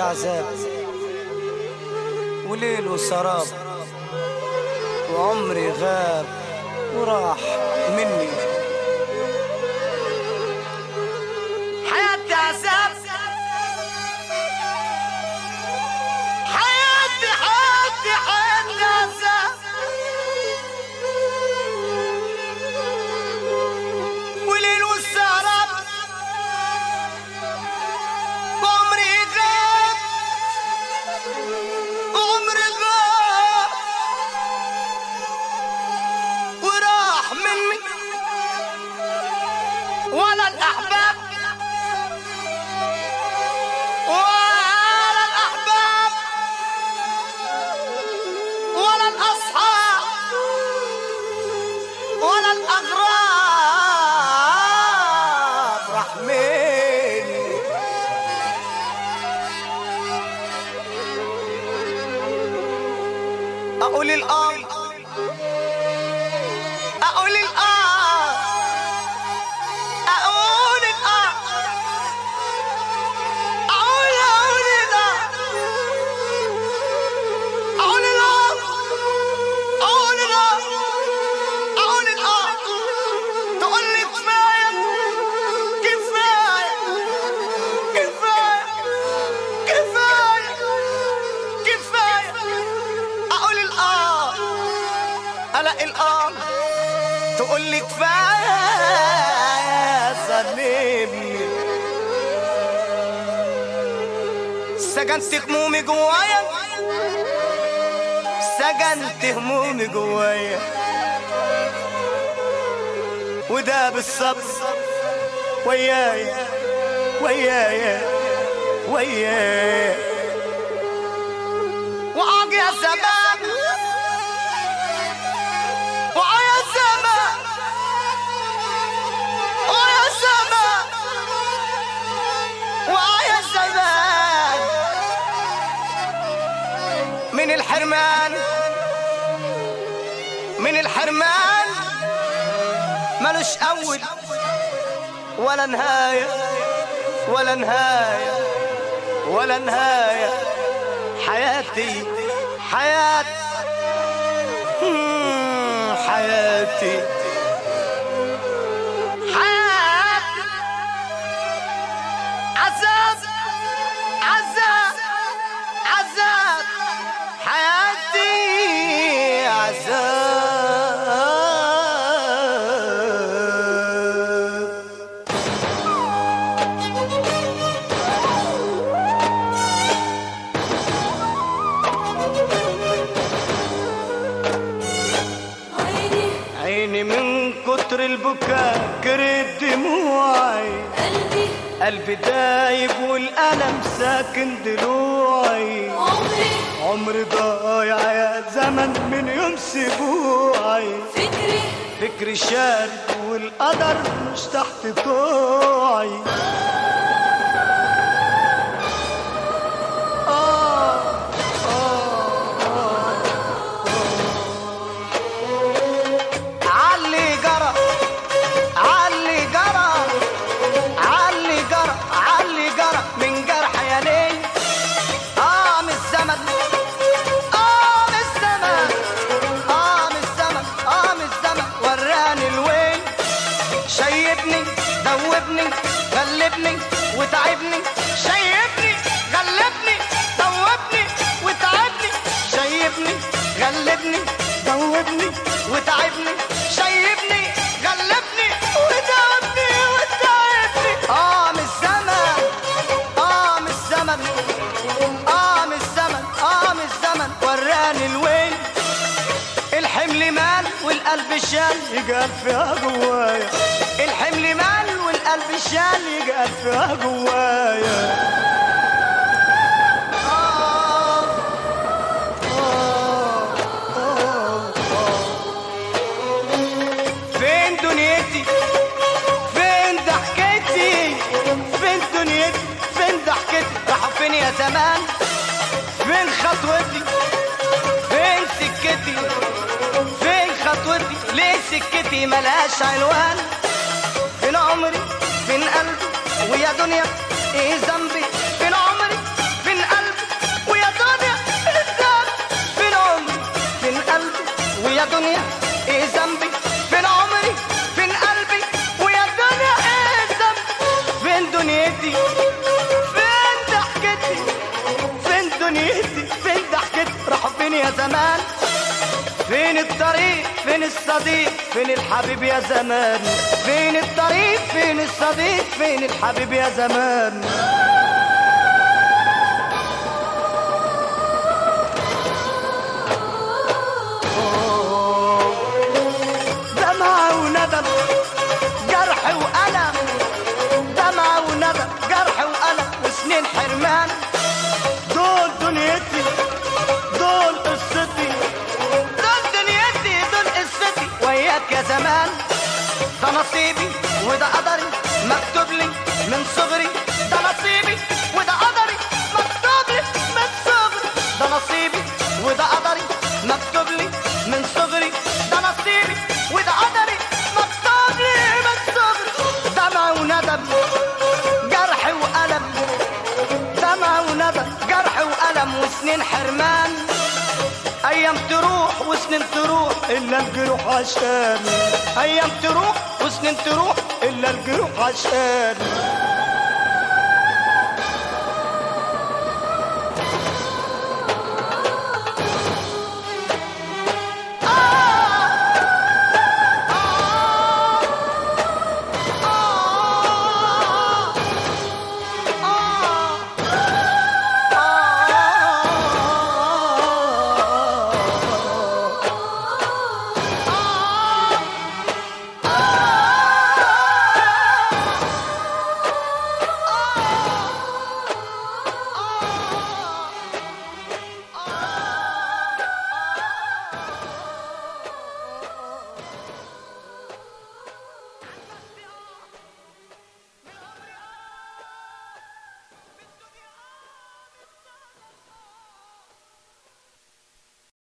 عذاب وليل وسراب، وعمري غاب وراح مني. حياتي عذاب، حياتي عذاب، وليل والسهراب، وعمري غاب وراح مني. ولا الأحباب ولا الأحباب ولا الأصحاب ولا الأغراب راح مني. أقول الآن، أقول الآن، أقول الآن، أقول الآن، أقول الآن، أقول الآن، أقول الآن. تقول لي كفاية كفاية كفاية كفاية كفاية. أقول الآن، ألاقي الآن. تقول لي كفاية ظلمني، سجنت همومي جوايا، سجنت همومي جوايا، وده بالصبر ويايا ويايا ويايا. وعاق يا زمان، ويا زمان، ويا زمان، ويا زمان، من الحرمان، من الحرمان ملوش أول ولا نهاية ولا نهاية ولا نهاية. حياتي حياتي حياتي حياتي عذاب عذاب عذاب. حياتي عذاب. عيني من كتر البكاء كرت دموعي، قلبي دايب والألم ساكن ضلوعي. عمري ضايع يا زمن من يوم سبوعي. فكري شارد والقدر مش تحت طوعي. دوبني غلبني وتعبني، شيبني غلبني دوبني وتعبني، شيبني غلبني دوبني وتعبني، شيبني غلبني ودوبني وتعبني. من الزمن، من الزمن، من الزمن، من الزمن وراني الوين. الحمل مال والقلب شال يقال فيها جوايا، الحمل مال والقلب شال يقال فيها جوايا. فين دنيتي، فين ضحكتي، فين دنيتي، فين ضحكتي، راحوا فين يا زمان؟ فين خطوتي، فين سكتي، فين خطوتي، ليه سكتي ملهاش عنوان؟ فين عمري، فين قلبي، ويا دنيا ايه ذنبي؟ فين عمري، فين قلبي، يا دنيا ايه ذنبي؟ فين عمري؟ فين قلبي؟ ويا دنيا ايه ذنبي؟ فين دنيتي؟ فين ضحكتي؟ فين دنيتي؟ فين ضحكتي؟ راحوا فين يا زمان؟ فين الطريق؟ فين الصديق؟ فين الحبيب يا زمان؟ فين الطريق؟ فين الصديق؟ فين الحبيب يا زمان؟ دمعة وندم جرح وألم، دمعة وندم جرح وألم وسنين حرمان. دول دنيتي، دول قصتي، دول دنيتي، دول قصتي وياك يا زمان. ده نصيبي وده قدري مكتوب لي من صغري، ده نصيبي وده قدري مكتوب لي من صغري، ده نصيبي وده قدري مكتوب لي من صغري، ده نصيبي وده قدري مكتوب لي من صغري. دمع وندم جرح وألم، دمع وندم جرح وألم وسنين حرمان. أيام تروح وسنين تروح إلا الجروح عشان، أيام تروح وسنين تروح إلا الجروح عشان.